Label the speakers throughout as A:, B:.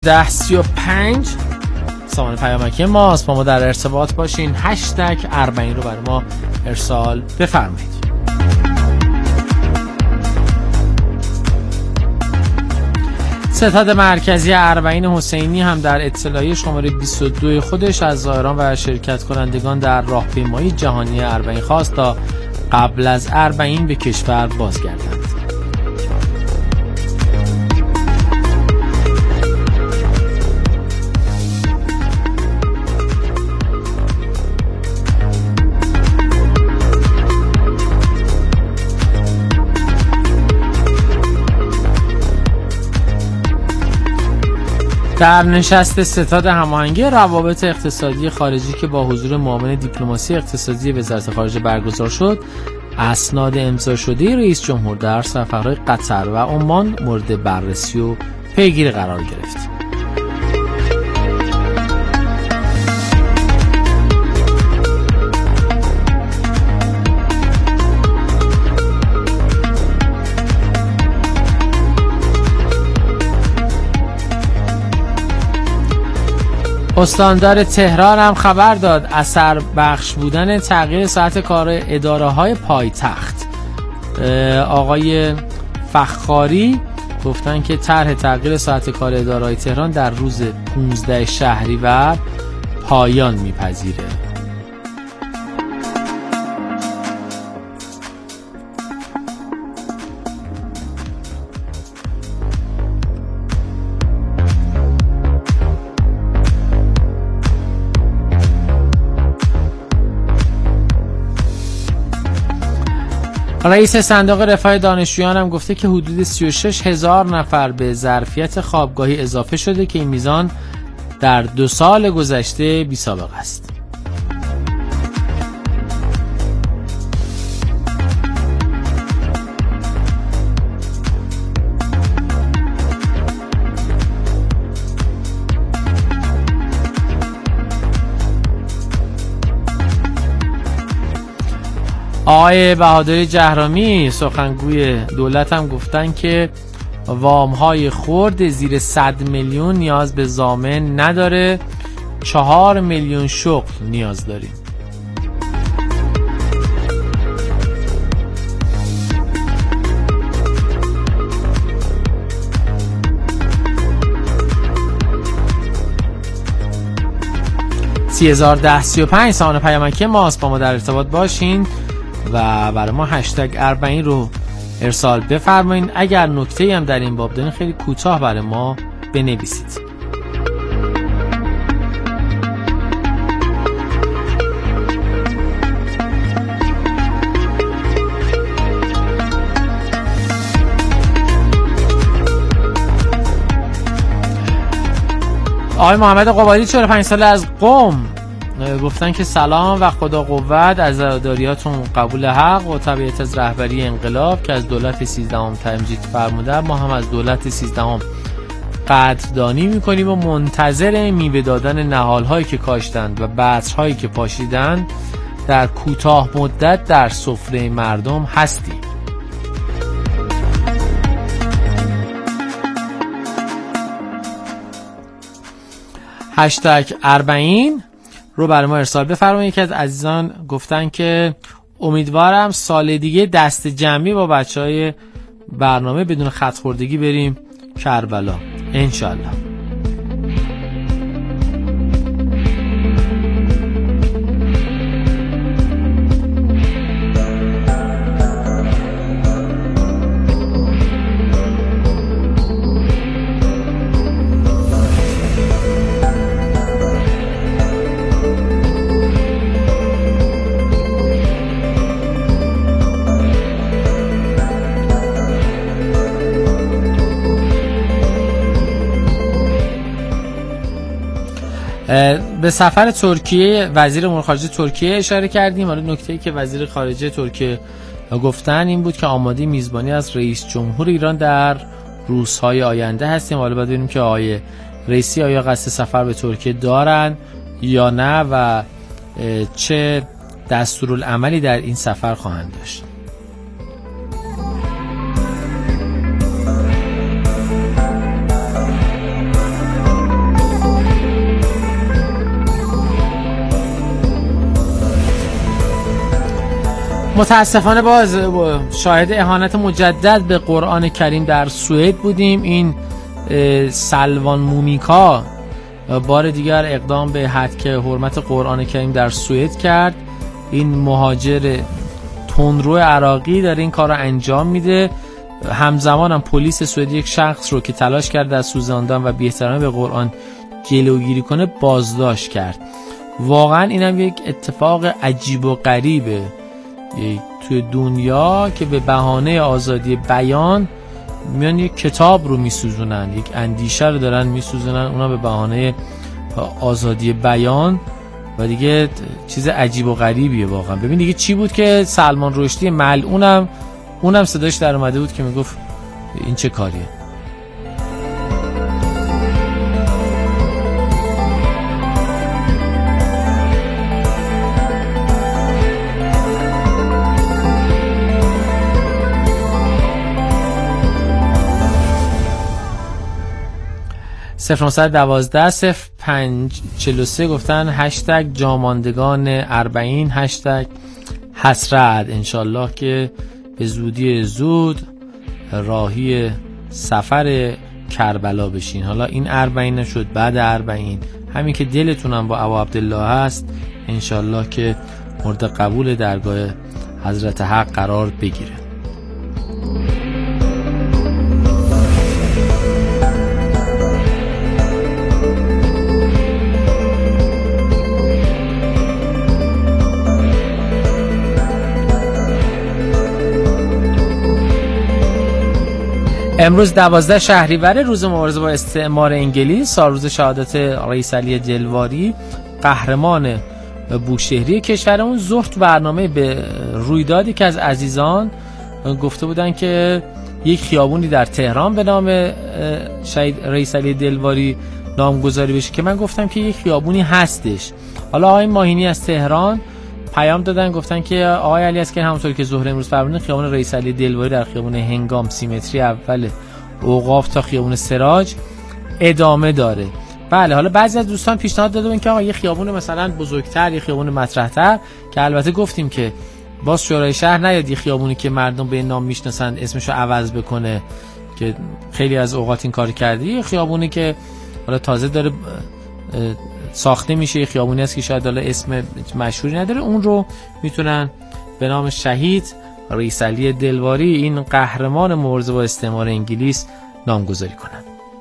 A: 10:35 سامان پیامکی ماست. با ما در ارتباط باشین. #40 رو برای ما ارسال بفرمایید. ستاد مرکزی اربعین حسینی هم در اطلاعیه شماره 22 خودش از زائران و شرکت کنندگان در راهپیمایی جهانی اربعین خواست تا قبل از اربعین به کشور بازگردند. در نشست ستاد هماهنگی روابط اقتصادی خارجی که با حضور معاون دیپلماسی اقتصادی وزارت خارجه برگزار شد، اسناد امضا شده رئیس جمهور در سفرهای قطر و عمان مورد بررسی و پیگیری قرار گرفت. استاندار تهران هم خبر داد اثر بخش بودن تغییر ساعت کار اداره‌های پایتخت. آقای فخاری گفتن که طرح تغییر ساعت کار اداره‌های تهران در روز 15 شهریور پایان میپذیره. رئیس صندوق رفاه دانشجویان هم گفته که حدود 36,000 نفر به ظرفیت خوابگاهی اضافه شده که این میزان در 2 سال گذشته بی‌سابقه است. آقای بهادری جهرامی سخنگوی دولت هم گفتن که وام‌های خرد زیر 100 میلیون نیاز به ضامن نداره، 4 میلیون شغل نیاز داریم. $30,010.35 سامان پیامکی ماست. با ما در ارتباط باشین و برای ما #40 رو ارسال بفرمایید. اگر نکته‌ای هم در این باب دارین خیلی کوتاه برای ما بنویسید. آقای محمد قبادی 45 ساله از قم گفتن که سلام و خدا قوت، از عزاداریاتون قبول حق و تبعیت از رهبری انقلاب که از دولت 13ام تمجید فرموده. ما هم از دولت 13ام قدردانی میکنیم و منتظر میوه دادن نهالهایی که کاشتند و بذرهایی که پاشیدند در کوتاه مدت در سفره مردم هستیم. #40 رو برای ما ارسال بفرمایید. یکی از عزیزان گفتن که امیدوارم سال دیگه دست جمعی با بچهای برنامه بدون خط خوردگی بریم کربلا انشالله. به سفر ترکیه وزیر امور خارجه ترکیه اشاره کردیم. حالا نکته‌ای که وزیر خارجه ترکیه گفتن این بود که آماده میزبانی از رئیس جمهور ایران در روزهای آینده هستیم. حالا باید ببینیم که آقای رئیسی آیا قصد سفر به ترکیه دارن یا نه و چه دستورالعملی در این سفر خواهند داشت. متاسفانه باز شاهد اهانت مجدد به قرآن کریم در سوئد بودیم. این سلوان مومیکا بار دیگر اقدام به هتک حرمت قرآن کریم در سوئد کرد. این مهاجر تندرو عراقی داره این کار رو انجام میده. همزمان هم پلیس سوئد یک شخص رو که تلاش کرد از سوزاندن و بی‌احترامی به قرآن جلوگیری کنه بازداشت کرد. واقعا اینم یک اتفاق عجیب و غریبه توی دنیا که به بهانه آزادی بیان میان یک کتاب رو میسوزونن، یک اندیشه رو دارن میسوزونن، اونا به بهانه آزادی بیان. و دیگه چیز عجیب و غریبیه واقعا. ببین دیگه چی بود که سلمان رشدی ملعونم اونم صداش در اومده بود که میگفت این چه کاریه. (0912 0543) گفتن هشتگ جاماندگان اربعین، هشتگ حسرت. انشالله که به زودی زود راهی سفر کربلا بشین. حالا این اربعین نشد، بعد اربعین همین که دلتونم با ابا عبدالله هست انشالله که مورد قبول درگاه حضرت حق قرار بگیره. امروز 12 شهریور، روز مبارزه با استعمار انگلیس، سالروز شهادت رئیس علی دلواری قهرمان بوشهری کشورمون. ظهر تو برنامه به رویدادی که از عزیزان گفته بودن که یک خیابونی در تهران به نام شهید رئیس علی دلواری نامگذاری بشه که من گفتم که یک خیابونی هستش. حالا آقای ماهینی از تهران پیام دادن گفتن که آقای علی اسکر همونطور که ظهر امروز فرمودن خیابون رئیس علی دلواری در خیابون هنگام سیمتری اول اوقاف تا خیابون سراج ادامه داره. بله، حالا بعضی از دوستان پیشنهاد داده بودن که آقا یه خیابون مثلا بزرگتر، یه خیابون مطرح‌تر، که البته گفتیم که باز شورای شهر نیاد یه خیابونی که مردم به نام میشناسن اسمشو عوض بکنه که خیلی از اوقات این کار کرده. یه خیابونی که حالا تازه داره ساخته میشه، خیابونی است که شاید حالا اسم مشهوری نداره، اون رو میتونن به نام شهید رئیس علی دلواری، این قهرمان مبارزه با استعمار انگلیس، نامگذاری کنن.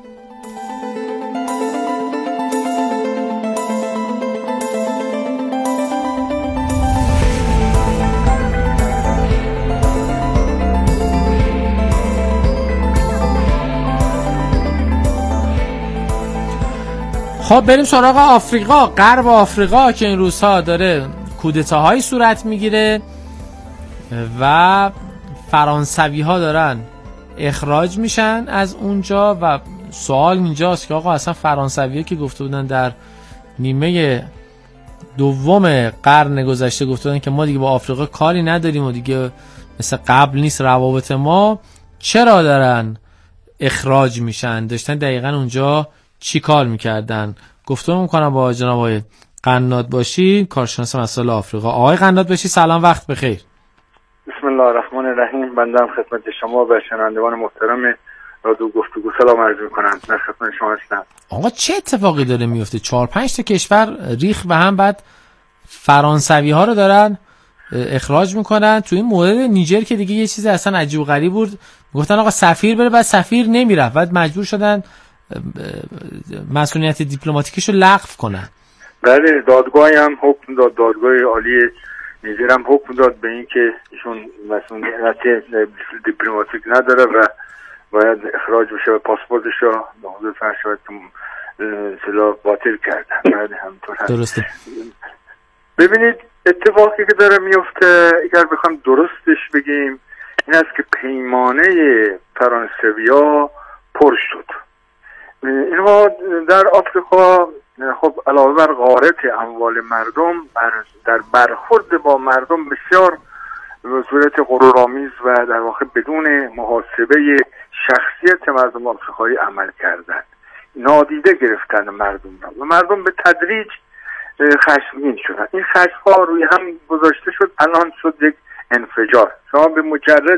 A: خب بریم سراغ آفریقا. غرب آفریقا که این روزها داره کودتاهایی صورت میگیره و فرانسوی ها دارن اخراج میشن از اونجا و سوال اینجاست که آقا اصلا فرانسوی ها که گفته بودن در نیمه دوم قرن گذشته گفته بودن که ما دیگه با آفریقا کاری نداریم و دیگه مثل قبل نیست روابط ما، چرا دارن اخراج میشن؟ داشتن دقیقا اونجا چی کار میکردن؟ گفتم میکنم با جناب آقای قناد باشی، کارشناس مسائل آفریقا. آقای قناد باشی سلام، وقت بخیر.
B: بسم الله الرحمن الرحیم. بنده خدمت شما و شنوندگان محترم رادیو گفتگو سلام عرض میکنم. در خدمت شما هستم.
A: آقا چه اتفاقی داره میفته؟ 4-5 تا کشور ریخ به هم، بعد فرانسوی ها رو دارن اخراج میکنن. تو این مورد نیجر که دیگه یه چیز اصلا عجیب و غریب بود، گفتن آقا سفیر بره، بعد سفیر نمیره، بعد مجبور شدن مسئولیت دیپلماتیکیشو لغو کنن.
B: بله، دادگاهی هم حکم داد، دادگاه عالی نیجر هم حکم داد به این که ایشون مسئولیت دیپلماتیک نداره و باید اخراج بشه و پاسپورتش رو به حضور فرش شود که اصطلاح باطل کردن. بله همینطور هست.
A: درسته.
B: ببینید اتفاقی که داره میفته، اگر بخوام درستش بگیم، این است که پیمانه فرانسویا پر شد. اینها در آفریقا خب علاوه بر غارت اموال مردم، در برخورد با مردم بسیار به صورت غرورآمیز و در واقع بدون محاسبه شخصیت مردم آفریقایی عمل کردند. نادیده گرفتن مردم را و مردم به تدریج خشمگین شدن. این خشم‌ها روی هم گذاشته شد، الان شد یک انفجار. شما به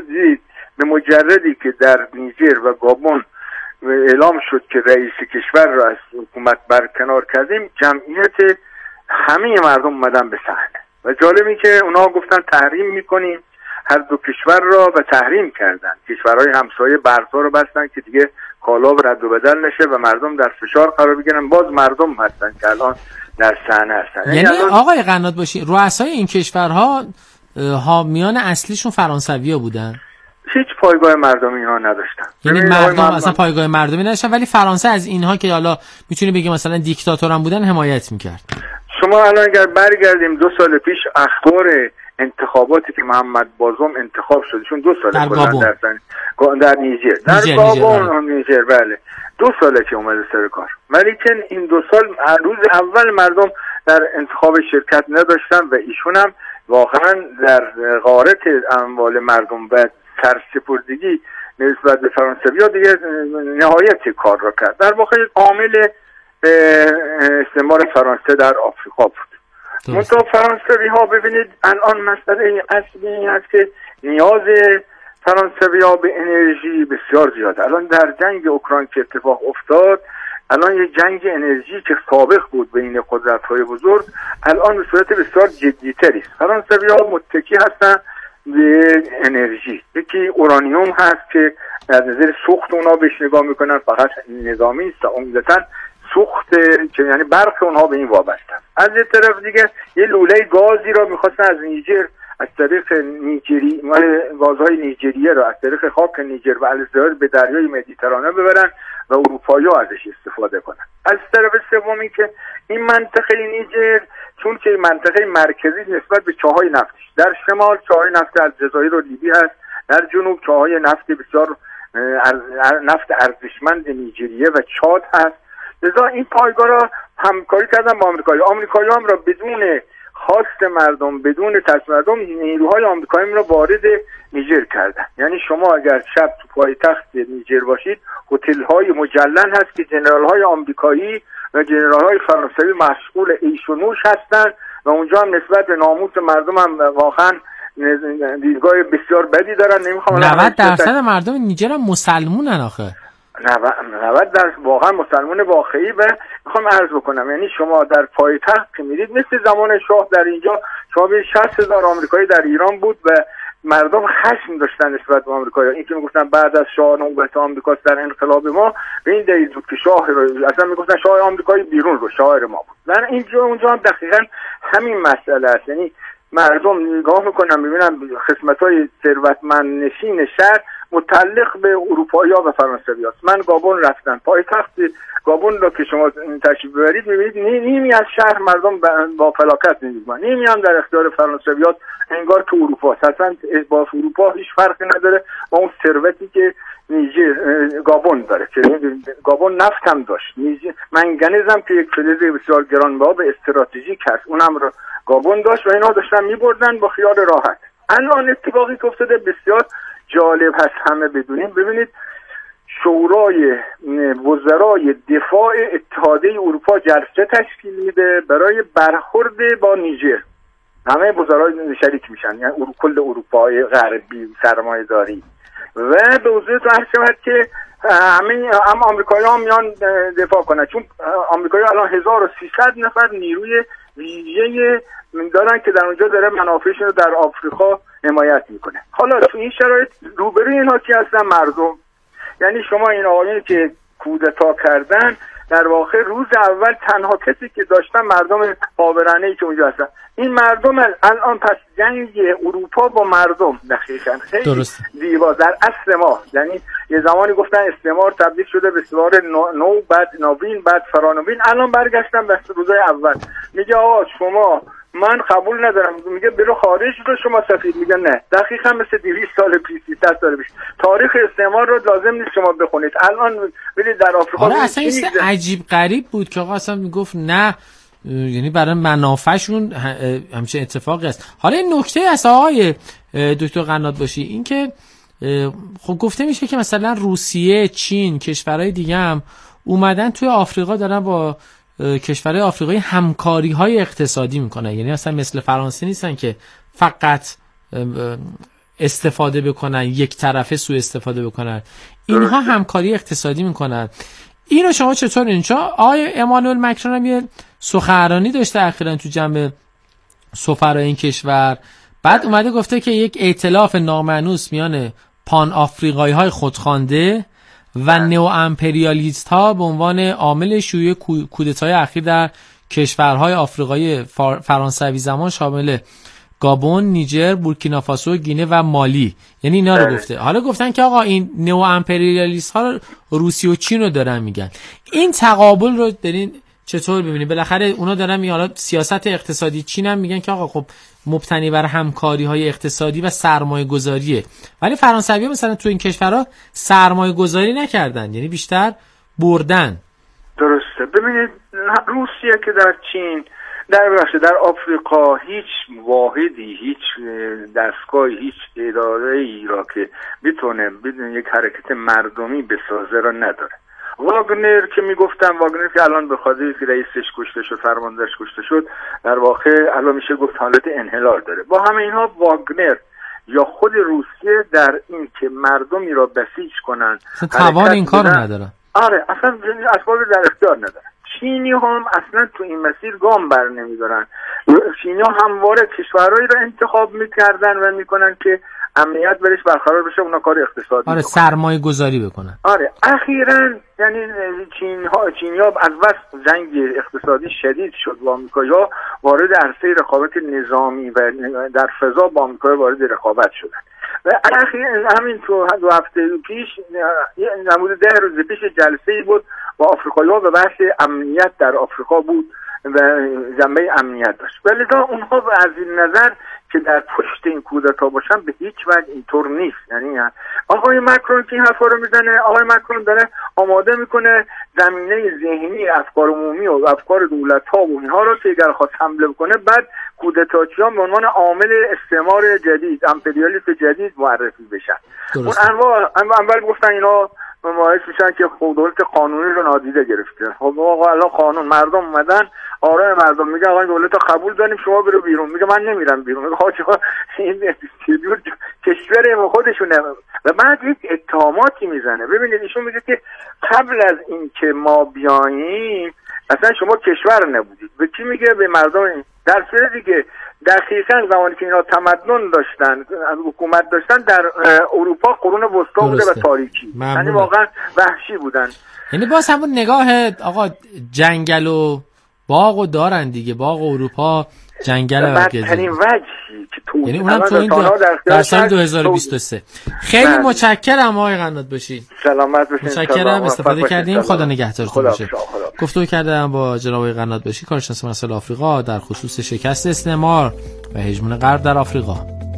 B: مجردی که در نیجر و گابون اعلام شد که رئیس کشور را از حکومت برکنار کردیم، جمعیت همه مردم اومدن به صحنه و جالبی که اونا گفتن تحریم میکنیم هر دو کشور را، و تحریم کردن. کشورهای همسایه برق‌ها رو بستن که دیگه کالا رد و بدل نشه و مردم در فشار قرار بگیرن. باز مردم هستن که الان در صحنه هستن.
A: یعنی آقای قنات باشی رؤسای این کشورها حامیان اصلیشون فرانسوی‌ها بودن؟
B: هیچ پایگاه مردمی اینها نداشتن.
A: یعنی مردم اصلا پایگاه مردمی نداشتن، ولی فرانسه از اینها که حالا میتونه بگه مثلا دیکتاتور هم بودن حمایت میکرد.
B: شما الان اگر برگردیم 2 سال پیش اخبار انتخاباتی که محمد بازم انتخاب شد، چون 2 سال در نیجر، در گابون نیجر، بله 2 ساله که اومده سر کار، ولی که این 2 سال روز اول مردم در انتخاب شرکت نداشتن و ایشون هم واقعا در غارت اموال مردم و سرسپردگی نسبت به فرانسوی‌ها دیگه نهایت کار را کرد. در واقع عامل استعمار فرانسه در آفریقا بود. منتها فرانسوی‌ها ببینید الان مسئله اصلی این است که نیاز فرانسوی‌ها به انرژی بسیار زیاده. الان در جنگ اوکراین که اتفاق افتاد، الان یه جنگ انرژی که سابق بود بین قدرت‌های بزرگ الان به صورت بسیار جدی‌تری است. فرانسوی‌ها متکی هستن به انرژی. یکی اورانیوم هست که از نظر سوخت اونا بهش نگاه میکنن، فقط نظامی است، عمدتاً سوخت که یعنی برق اونها به این وابسته. از یه طرف دیگه یه لوله گازی را میخواستن از نیجر از طریق نیجری، گازهای نیجریه را از طریق خاک نیجر و الجزایر به دریای مدیترانه ببرن و اروپایی‌ها ازش استفاده کنن. از طرف سومی که این منطقه نیجر چون که منطقه مرکزی نسبت به چاهای نفتی، در شمال چاهای نفت الجزایر و لیبی هست، در جنوب چاهای نفت بسیار نفت ارزشمند نیجریه و چاد هست. لذا این پایگاه را همکاری کردن با آمریکایی هم را بدون خواست مردم، بدون تصمیم مردم، نیروهای آمریکایی را وارد نیجر کردن. یعنی شما اگر شب تو پایتخت نیجر باشید، هتل‌های مجلل هست که جنرال‌های آمریکایی و جنرال‌های فرانسوی مشغول عیش و نوش هستند و اونجا هم نسبت به ناموس مردم هم واقعا دیدگاه بسیار بدی دارن. نمیخوام
A: 90% مردم نیجر هم مسلمونن آخه.
B: 90 در واقعا مسلمان واقعی. و میخوام عرض بکنم یعنی شما در پایتخت که میرید مثل زمان شاه در اینجا، شما به 60,000 آمریکایی در ایران بود و مردم خشم داشتن نسبت به آمریکایی. این که میگفتن بعد از شاه نوبت آمریکاست در انقلاب ما، به این دلیل بود که شاه رو اصلا میگفتن شاه آمریکایی بیرون رو شاعر ما بود. در اینجا اونجا هم دقیقاً همین مسئله است. یعنی مردم نگاه میکنن ببینن قسمت‌های ثروتمند نشین شهر متعلق به اروپایی‌ها و فرانسوی‌ها است. من گابون رفتم، پایتخت گابون رو که شما تشریف ببرید می‌بینید نیمی از شهر مردم با فلاکت می‌بینن، نیمی هم در اختیار فرانسوی‌ها، انگار تو اروپا است. اصلا با اروپا هیچ فرقی نداره با اون ثروتی که نیجر گابون داره. که گابون نفت هم داشت، منگنز هم که یک فلز بسیار گرانبها به استراتژیک هست، اونم رو گابون داشت و اینا داشتن می‌بردن با خیال راحت. الان اتفاقی که افتاده بسیار جالب هست همه بدونیم. ببینید شورای وزرای دفاع اتحادیه اروپا جلسه تشکیل میده برای برخورد با نیجر. همه وزرای شریک میشن، یعنی کل اروپای غربی سرمایه داری. و به حضورت عرض شود که هم آمریکایی ها میان دفاع کنن، چون آمریکایی الان 1300 نفر نیروی ویژه دارن که در اونجا داره منافعشون رو در آفریقا حمایت میکنه. حالا تو این شرایط روبروی اینها کی هستن؟ مردم. یعنی شما این آقایونی که کودتا کردن در واقع روز اول تنها کسی که داشتن مردم خاورانه‌ای که اونجا هستن. این مردم الان پس جنگ اروپا با مردم دقیقاً خیلی دیوا در اصل ما، یعنی یه زمانی گفتن استعمار تبدیل شده به استعمار نو، بعد نوین، بعد فرانوین، الان برگشتن به روزای اول. میگه آقا شما من قبول ندارم، میگه برو خارج رو شما سفید. میگه نه، دقیقاً مثل 200 سال پیش 300 سال پیش تاریخ استعمار رو لازم نیست شما بخونید. الان برید در آفریقا.
A: آره اصلا عجیب غریب بود که آقا اصلا میگفت نه، یعنی برای منافعشون همچین اتفاقی است. حالا این نکته است آقای دکتر قنات باشی، این که خب گفته میشه که مثلا روسیه، چین، کشورهای دیگه هم اومدن توی آفریقا دارن با کشورهای آفریقایی همکاری‌های اقتصادی میکنن. یعنی مثلا مثل فرانسه نیستن که فقط استفاده بکنن، یک طرفه سوء استفاده بکنن. اینها همکاری اقتصادی میکنن. اینو شما چطور اینجا آقای امانوئل مکرون هم یه سخنرانی داشته اخیراً تو جمع سفرای این کشور، بعد اومده گفته که یک ائتلاف نامانوس میان پان آفریقایی های خودخوانده و نئو امپریالیست ها به عنوان عامل شیوع کودتای اخیر در کشورهای آفریقای فرانسوی زمان شامل گابون، نیجر، بورکینافاسو، گینه و مالی، یعنی اینا رو گفته. حالا گفتن که آقا این نئو امپریالیست ها روسیه و چین رو دارن میگن. این تقابل رو دارین چطور ببینید؟ بالاخره اونا دارن میگن، حالا سیاست اقتصادی چین هم میگن که آقا خب مبتنی بر همکاری های اقتصادی و سرمایه گذاریه، ولی فرانسوی ها مثلا تو این کشورها سرمایه گذاری نکردن، یعنی بیشتر بردن.
B: درسته. ببینید روسیه که در چین، در آفریقا هیچ واحدی، هیچ دستگاهی، هیچ اداره‌ای را که بتونه بدون یک حرکت مردمی بسازه را نداره. واگنر که میگفتم، واگنر که الان به خاطر که رئیسش کشته شد، فرماندهش کشته شد، در واقع الان میشه گفت حالت انحلال داره. با همه اینها واگنر یا خود روسیه در این که مردمی را بسیج کنن
A: توان این کارو ندارن.
B: آره، اصلا اسباب در اختیار ندارن. چینی هم اصلا تو این مسیر گام بر نمیدارن. چینی ها همواره کشورهایی را انتخاب میکردن و میکنن که امنیت برش برقرار بشه، اونا کار اقتصادی
A: آره سرمایه گذاری بکنن.
B: آره اخیراً یعنی چینی ها از بس جنگ اقتصادی شدید شد و آمریکایی‌ها وارد عرصه رقابت نظامی و در فضا با آمریکا وارد رقابت شدن. و همین تو 2 هفته پیش نمود 10 روز پیش جلسه‌ای بود با آفریقایی‌ها و بحث امنیت در آفریقا بود و جنبه امنیت داشت. ولی اونها از این نظر که در پشت این کودتا باشن به هیچ وجه اینطور نیست. یعنی آقای مکرون که این حرفا رو میزنه، آقای مکرون داره آماده میکنه زمینه ذهنی افکار عمومی و افکار دولت‌ها و اینها رو که اگر خواست حمله بکنه، بعد کودتاچیان به عنوان عامل استعمار جدید، امپریالیسم جدید معرفی بشن. اون اول گفتن اینا باعث میشن که دولت قانونی رو نادیده گرفته. خب آقا الان قانون، مردم اومدن، آرای مردم میگه آقا این دولت رو قبول داریم، شما برو بیرون. میگه من نمیرم بیرون. میگه آقا این کشور خودشونه. و بعد یک اتهاماتی میزنه. ببینید ایشون میگه که قبل از این که ما بیاییم اصلا شما کشور نبودید. به کی میگه؟ به مردم. در صورتی که دقیقاً زمانی که اینا تمدن داشتن، حکومت داشتن، در اروپا قرون وسطا بوده و تاریکی، یعنی واقعا وحشی بودن.
A: یعنی باز همون نگاه آقا جنگل و باغ و دارن دیگه، باغ اروپا جنگل و
B: بدترین وجهی که تو،
A: یعنی اونم تو این در سال 2023. خیلی متشکرم آقای قنات باشی.
B: سلامت باشین.
A: متشکرم، استفاده کردیم. خدا نگهدارتون باشه. گفتگو کردم با جناب آقای قنات باشی، کارشناس مسائل آفریقا، در خصوص شکست استعمار و هژمون غرب در آفریقا.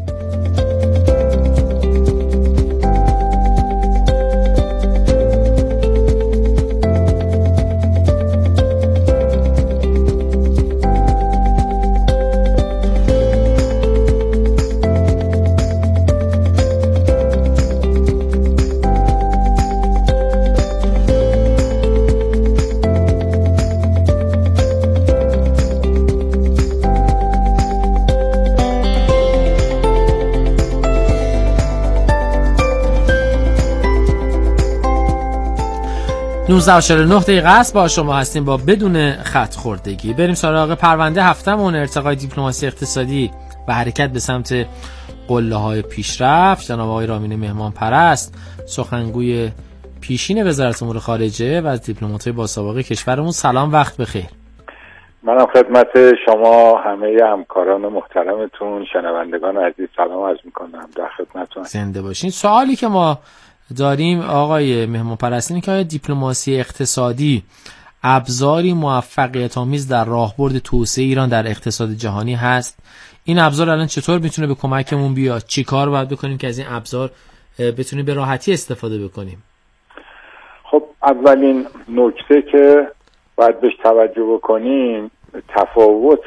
A: 19:49 دقیقه است. با شما هستیم با بدون خط خوردگی. بریم سراغ پرونده هفتمون، ارتقای دیپلماسی اقتصادی و حرکت به سمت قله‌های پیشرفت. جناب آقای رامین مهمان پرست، سخنگوی پیشین وزارت امور خارجه و از دیپلمات‌های باسابقه کشورمون. سلام، وقت بخیر.
C: منم خدمت شما همه همکاران محترمتون، شنوندگان عزیز سلام عرض می‌کنم. در خدمتتون.
A: زنده باشین. سوالی که ما داریم آقای مهمان پرست اینه که آیا دیپلماسی اقتصادی ابزاری موفقیت آمیز در راهبرد توسعه ایران در اقتصاد جهانی هست؟ این ابزار الان چطور میتونه به کمکمون بیاد؟ چی کار باید بکنیم که از این ابزار بتونیم به راحتی استفاده بکنیم؟
C: خب اولین نکته که باید بهش توجه بکنیم تفاوت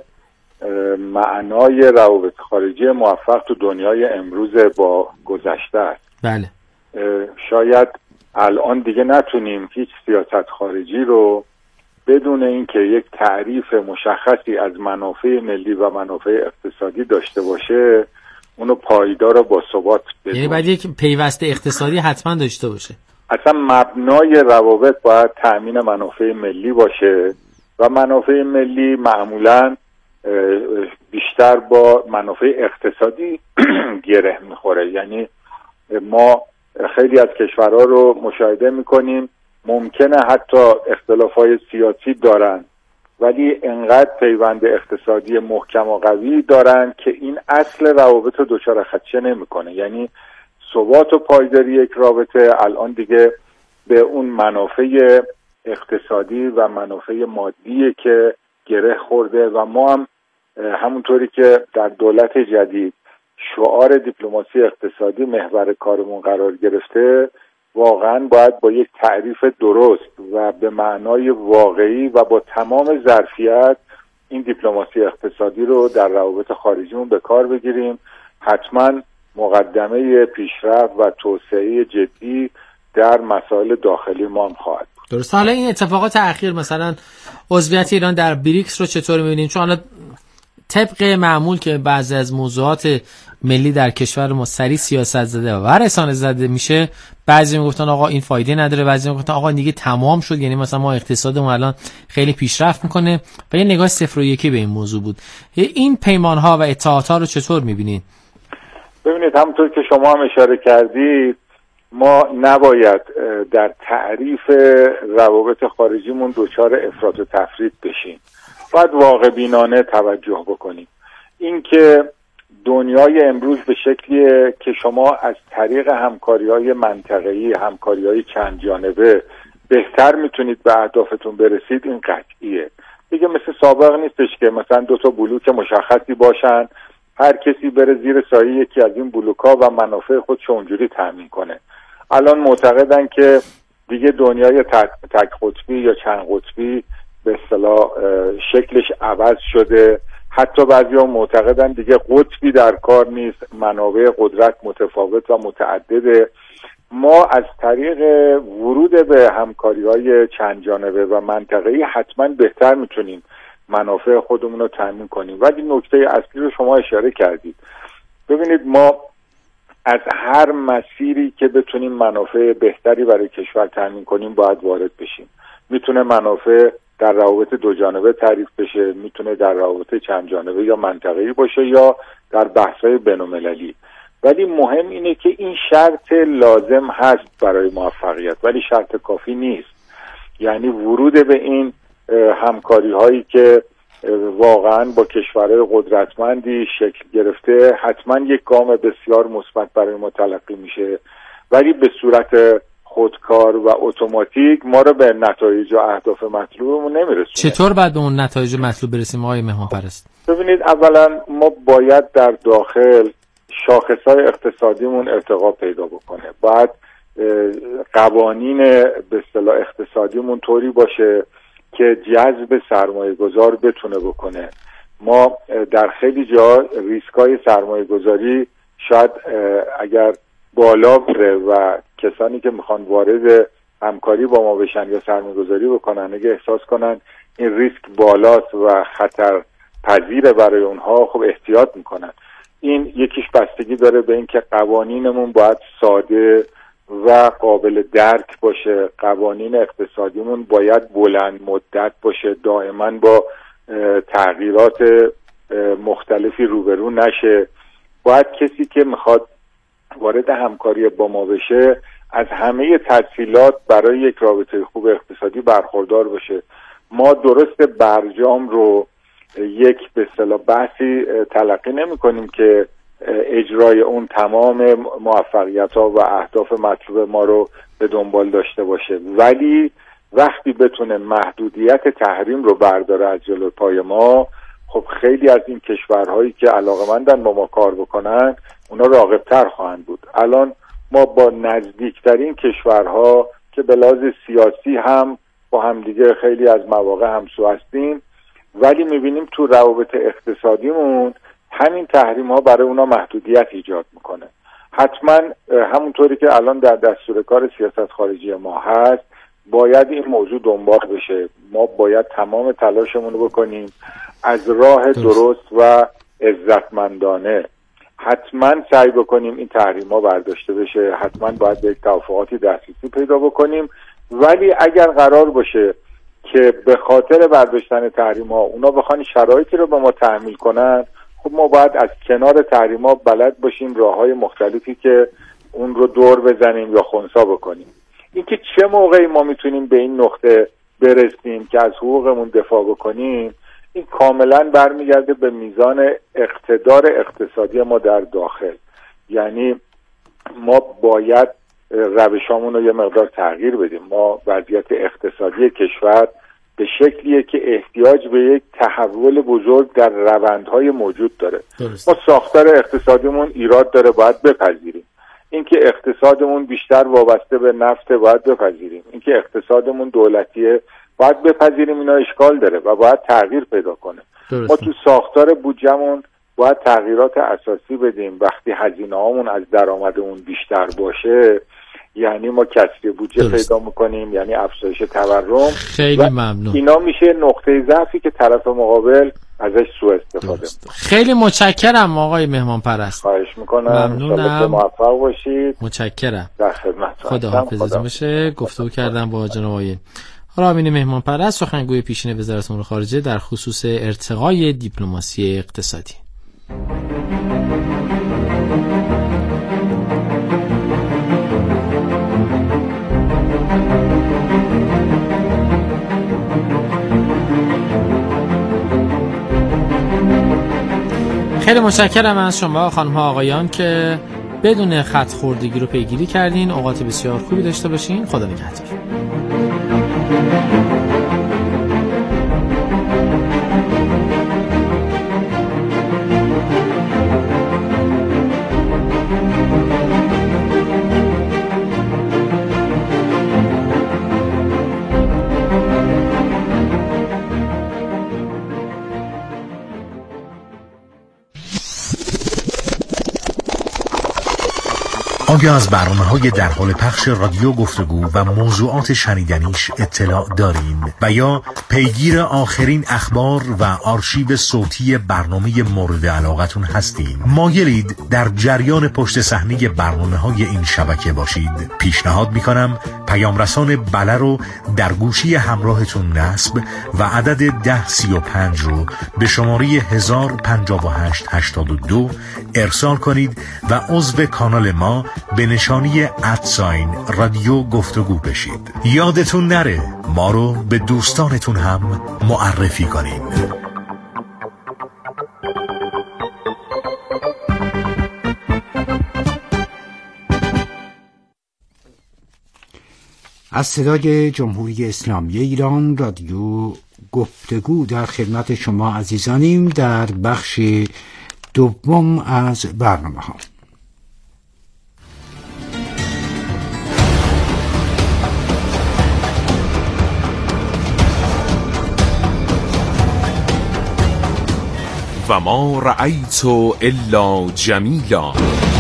C: معنای روابط خارجی موفق تو دنیای امروز با گذشته است.
A: بله.
C: شاید الان دیگه نتونیم هیچ سیاست خارجی رو بدون اینکه یک تعریف مشخصی از منافع ملی و منافع اقتصادی داشته باشه اونو پایدار و با ثبات بدونیم.
A: یعنی باید یک پیوسته اقتصادی حتما داشته باشه.
C: اصلا مبنای روابط باید تأمین منافع ملی باشه و منافع ملی معمولاً بیشتر با منافع اقتصادی گره میخوره. یعنی ما خیلی از کشورها رو مشاهده میکنیم ممکنه حتی اختلافات سیاسی دارن ولی انقدر پیوند اقتصادی محکم و قوی دارن که این اصل روابط رو دچار خدشه نمیکنه. یعنی ثبات و پایداری یک رابطه الان دیگه به اون منافع اقتصادی و منافع مادی که گره خورده و ما هم همونطوری که در دولت جدید شعار دیپلماسی اقتصادی محور کارمون قرار گرفته، واقعا باید با یک تعریف درست و به معنای واقعی و با تمام ظرفیت این دیپلماسی اقتصادی رو در روابط خارجیمون به کار بگیریم. حتما مقدمه پیشرفت و توسعه جدی در مسائل داخلی ما هم خواهد بود.
A: درست. حالا این اتفاقات اخیر مثلا عضویت ایران در بریکس رو چطور می‌بینیم؟ چون حالا طبق معمول که بعضی از موضوعات ملی در کشور ما سریع سیاست زده و رسانه زده میشه، بعضی میگفتن آقا این فایده نداره، بعضی میگفتن آقا دیگه تمام شد، یعنی مثلا ما اقتصادمون الان خیلی پیشرفت میکنه و یه نگاه 0 و 1 به این موضوع بود. این پیمان‌ها و اتحادها رو چطور میبینید؟
C: ببینید همونطور که شما هم اشاره کردید ما نباید در تعریف روابط خارجیمون دچار افراط و تفرید بشیم. باید واقع بینانه توجه بکنیم. این که دنیای امروز به شکلیه که شما از طریق همکاری‌های منطقه‌ای، همکاری‌های چند جانبه بهتر میتونید به اهدافتون برسید، این قطعیه. دیگه مثل سابق نیستش که مثلا 2 تا بلوک مشخصی باشن، هر کسی بره زیر سایه یکی از این بلوک‌ها و منافع خودش اونجوری تامین کنه. الان معتقدن که دیگه دنیای تک قطبی یا چند قطبی به اصطلاح شکلش عوض شده. حتی بعضی‌ها معتقدن دیگه قطبی در کار نیست، منابع قدرت متفاوت و متعدده. ما از طریق ورود به همکاری‌های چند جانبه و منطقه‌ای حتما بهتر میتونیم منافع خودمون رو تامین کنیم. ولی نکته اصلی رو شما اشاره کردید. ببینید ما از هر مسیری که بتونیم منافع بهتری برای کشور تامین کنیم باید وارد بشیم. میتونه منافع در روابط 2 جانبه تعریف بشه، میتونه در روابط چند جانبه یا منطقه‌ای باشه یا در بحث‌های بین‌المللی. ولی مهم اینه که این شرط لازم هست برای موفقیت ولی شرط کافی نیست. یعنی ورود به این همکاری‌هایی که واقعاً با کشورهای قدرتمندی شکل گرفته حتما یک گام بسیار مثبت برای ما تلقی میشه، ولی به صورت خودکار و اتوماتیک ما رو به نتایج و اهداف مطلوبمون نمیرسونه.
A: چطور باید به اون نتایج مطلوب برسیم آقای مهمانپرست؟
C: ببینید اولا ما باید در داخل شاخص‌های اقتصادیمون ارتقا پیدا بکنه. باید قوانین به اصطلاح اقتصادیمون طوری باشه که جذب سرمایه گذار بتونه بکنه. ما در خیلی جا ریسکای سرمایه گذاری شاید اگر بالا بره و کسانی که میخوان وارد همکاری با ما بشن یا سرمایه گذاری بکنن اگه احساس کنن این ریسک بالاست و خطر پذیره برای اونها، خب احتیاط میکنن. این یکیش بستگی داره به این که قوانینمون باید ساده و قابل درک باشه. قوانین اقتصادیمون باید بلند مدت باشه، دائما با تغییرات مختلفی روبرو نشه. باید کسی که میخواد وارد همکاری با ما بشه از همه تسهیلات برای یک رابطه خوب اقتصادی برخوردار باشه. ما درست برجام رو یک به اصطلاح بحثی تلقی نمی کنیم که اجرای اون تمام موفقیت‌ها و اهداف مطلوب ما رو به دنبال داشته باشه، ولی وقتی بتونه محدودیت تحریم رو برداره از جلوی پای ما، خب خیلی از این کشورهایی که علاقه‌مندن با ما کار بکنن اونا راغب‌تر خواهند بود. الان ما با نزدیکترین کشورها که به لحاظ سیاسی هم با همدیگه خیلی از مواقع همسو هستیم، ولی می‌بینیم تو روابط اقتصادیمون همین تحریم ها برای اونا محدودیت ایجاد میکنه. حتما همونطوری که الان در دستور کار سیاست خارجی ما هست باید این موضوع دنبال بشه. ما باید تمام تلاشمون رو بکنیم از راه درست و عزتمندانه حتما سعی بکنیم این تحریم‌ها برداشته بشه، حتما باید به یک توافقاتی دسترسی پیدا بکنیم. ولی اگر قرار باشه که به خاطر برداشتن تحریم‌ها اونا بخوان شرایطی رو به ما تحمیل کنن، خب ما باید از کنار تحریم‌ها بلد باشیم راه‌های مختلفی که اون رو دور بزنیم یا خنثی بکنیم. اینکه چه موقعی ما میتونیم به این نقطه برسیم که از حقوقمون دفاع بکنیم، این کاملا برمیگرده به میزان اقتدار اقتصادی ما در داخل. یعنی ما باید روشامون رو یه مقدار تغییر بدیم. ما وضعیت اقتصادی کشور به شکلیه که احتیاج به یک تحول بزرگ در روندهای موجود داره. ما ساختار اقتصادیمون ایراد داره، باید بپذیریم. اینکه اقتصادمون بیشتر وابسته به نفت، باید بپذیریم. اینکه اقتصادمون دولتیه، باید بپذیریم اینا اشکال داره و باید تغییر پیدا کنه. ما تو ساختار بودجه‌مون باید تغییرات اساسی بدیم. وقتی هزینه‌هامون از درآمدمون بیشتر باشه، یعنی ما کسری بودجه پیدا میکنیم، یعنی افزایش تورم.
A: خیلی ممنون.
C: اینا میشه نقطه ضعفی که طرف مقابل ازش سوء استفاده میکنه.
A: خیلی متشکرم آقای مهمان پرست.
C: خواهش میکنم.
A: ممنونم.
C: موفق باشید.
A: متشکرم.
C: در خدمت.
A: خداحافظ باشه. گفتگو کردم با جناب آقای رامین مهمان پرست، سخنگوی پیشین وزارت امور خارجه در خصوص ارتقای دیپلماسی اقتصادی. خیلی متشکرم از شما خانم ها آقایان که بدون خط خوردگی رو پیگیری کردین. اوقات بسیار خوبی داشته باشین. خدا نگهدار.
D: آیا از برنامه‌های در حال پخش رادیو گفتگو و موضوعات شنیدنیش اطلاع دارین و یا پیگیر آخرین اخبار و آرشیو صوتی برنامه مورد علاقتون هستین؟ مایلید در جریان پشت صحنه برنامه‌های این شبکه باشید؟ پیشنهاد می‌کنم پیام رسان بله رو در گوشی همراهتون نصب و عدد 1035 رو به شماره 105882 ارسال کنید و عضو کانال ما به نشانی رادیو گفتگو بشید. یادتون نره ما رو به دوستانتون هم معرفی کنین.
E: از صدای جمهوری اسلامی ایران رادیو گفتگو در خدمت شما عزیزانیم در بخش دوم از برنامه ها.
F: و ما رأیت الا جمیلا.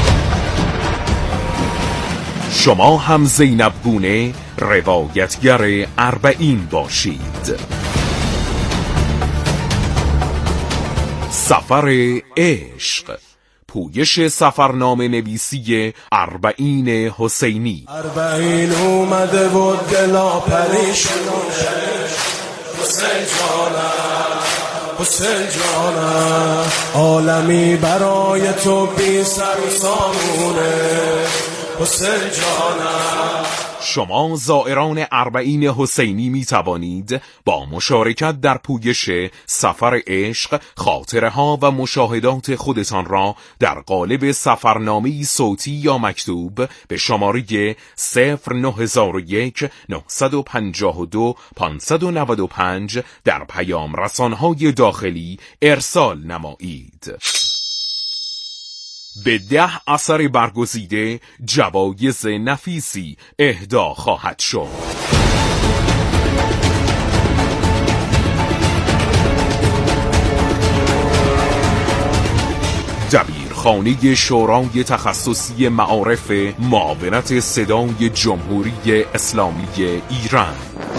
F: شما هم زینب گونه روایتگر 40 باشید. سفر عشق، پویش سفرنامه نویسی 40 حسینی.
G: 40 اومده و دلا پریشونه، حسین جانم حسین جانم، عالمی برای تو بی سر و سامونه، حسین جانم.
F: شما زائران 40 حسینی می توانید با مشارکت در پویش سفر عشق خاطره ها و مشاهدات خودتان را در قالب سفرنامه‌ای صوتی یا مکتوب به شماره 0901952 595 در پیام رسانهای داخلی ارسال نمایید. به 10 اثر برگزیده جوایز نفیسی اهدا خواهد شد. دبیرخانه شورای تخصصی معارف معاونت صدای جمهوری اسلامی ایران.